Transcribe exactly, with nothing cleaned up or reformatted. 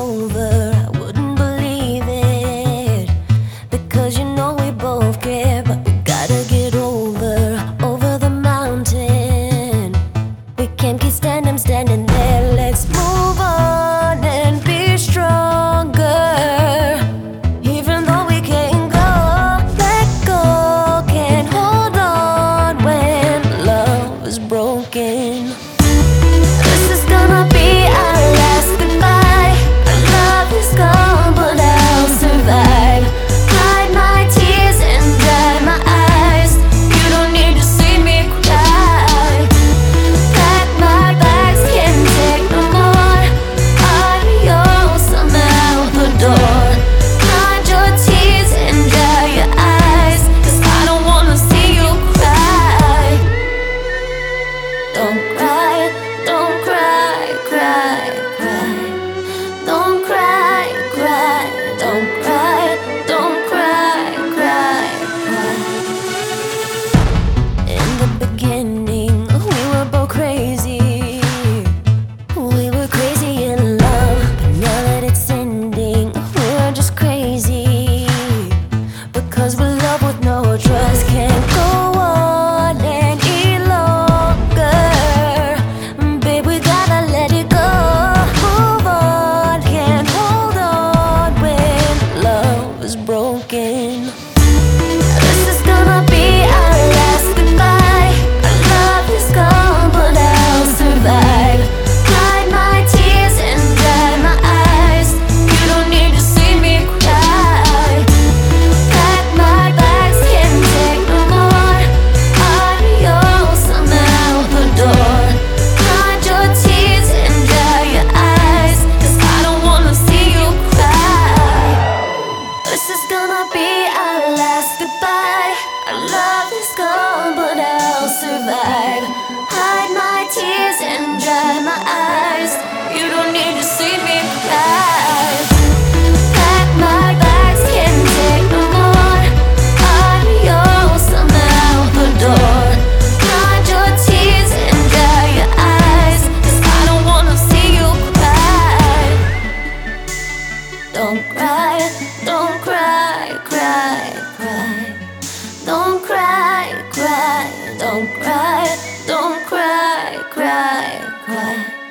over, I wouldn't believe it. Because you know we both care, but we gotta get over, over the mountain. We can't keep standing, standing there. Let's move on and be stronger. Even though we can't go, let go, can't hold on when love is broken. This is gonna be our last goodbye. Our love is gone, but I'll survive. Hide my tears and dry my eyes. You don't need to see me cry. Pack my bags, can't take no more. Adios, I'm out the door. Hide your tears and dry your eyes, 'cause I don't wanna see you cry. Don't cry, don't cry, cry, cry. Don't cry, cry, don't cry, don't cry, cry, cry. In the beginning, we were both crazy. We were crazy in love, but now that it's ending, we're just crazy. Because we're love with no trust, can't go on any longer. Babe, we gotta let it go. Move on, can't hold on when love is broken. This is gonna be our last goodbye. Our love is gone, but I'll survive. Hide my tears and dry my eyes. You don't need to see me cry. Pack my bags, can't take no more. Adios, I'm out the door. Hide your tears and dry your eyes, 'cause I don't wanna see you cry. This is gonna be our last goodbye. Our love is gone, but I'll survive. Hide my tears and dry my eyes. You don't need to see me cry. Pack my bags, can't take no more. Adios, I'm out the door. Hide your tears and dry your eyes, 'cause I don't wanna see you cry. Don't cry, don't cry, cry, cry. Don't cry, cry, don't cry, don't cry, cry, cry.